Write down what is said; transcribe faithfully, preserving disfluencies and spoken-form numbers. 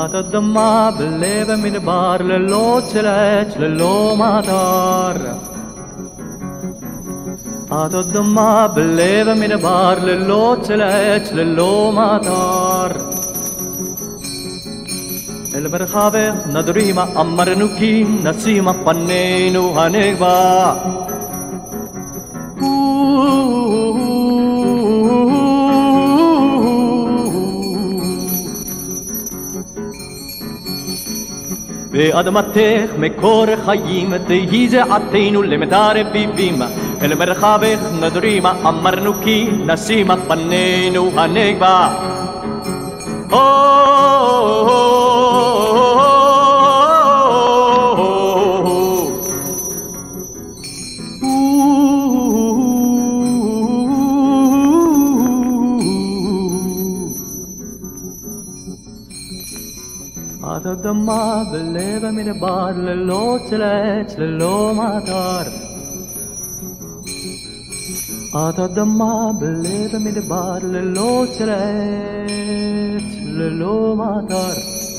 את אדמה בלב המדבר ללא צלץ, ללא מטר. את אדמה בלב המדבר ללא צלץ, ללא מטר. אל מרחבך נדרימה אמרנו כי נשימה פנינו הנגבה. באדמתך מקור חיים תהי זעתנו למטר רביבים. אל מרחבך נדרימה אמרנו כי נשימה פנינו הנגבה. את אדמה בלב המדבר ללא צלץ, ללא מטר. את אדמה בלב המדבר ללא צלץ, ללא מטר.